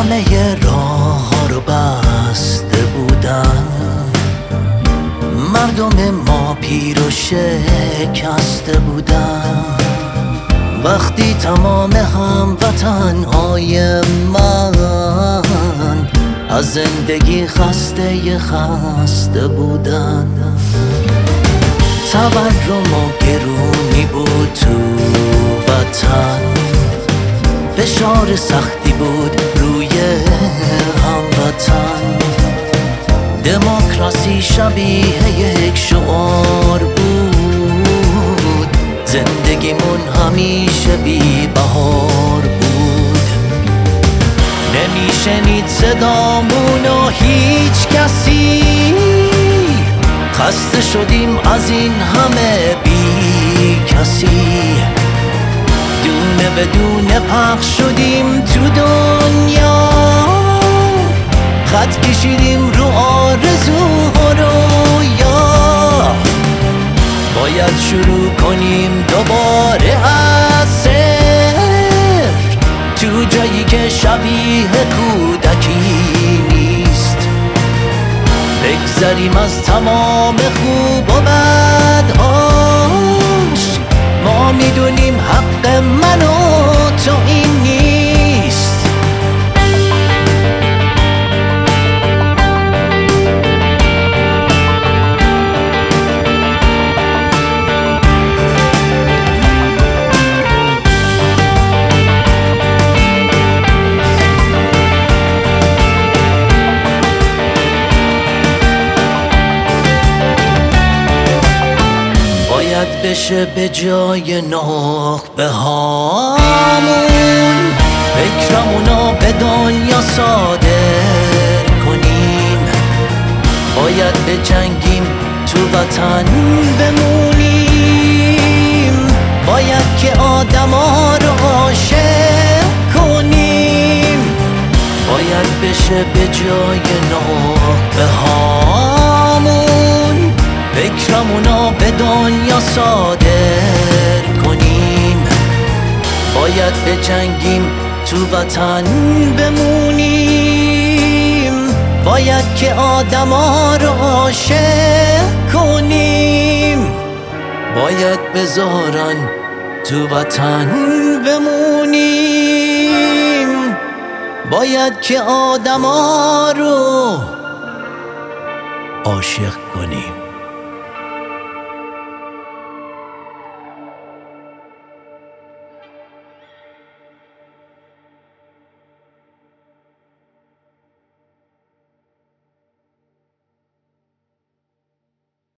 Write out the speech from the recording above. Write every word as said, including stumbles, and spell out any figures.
همه راه ها رو بسته بودن، مردم ما پیر و شکسته بودن. وقتی تمام هموطنهای من از زندگی خسته خسته بودن، تورم و گرونی بود تو وطن، فشار سختی بود روی هموطن. دموکراسی شبیه یک شعار بود، زندگیمون همیشه بی بهار بود. نمیشنید صدامونو هیچ کسی، خسته شدیم از این همه بی کسی. دونه بدونه پخش شدیم تو دنیا، خط کشیدیم رو آرزوها رویا. باید شروع کنیم دوباره از صفر، تو جایی که شبیه کودکی نیست. بگذریم از تمام خوب و بدهاش، ما میدونیم حق من و تو این نیست. باید بشه به جای نخبه هامون، فکرمونو به دنیا صادر کنیم. باید بجنگیم تو وطن بمونیم، باید که آدما رو عاشق کنیم. باید بشه به جای نخبه هامون، فکرمونو به دنیا صادر کنیم. باید بجنگیم تو وطن بمونیم، باید که آدما رو عاشق کنیم. باید بذارن تو وطن بمونیم، باید که آدما رو عاشق کنیم.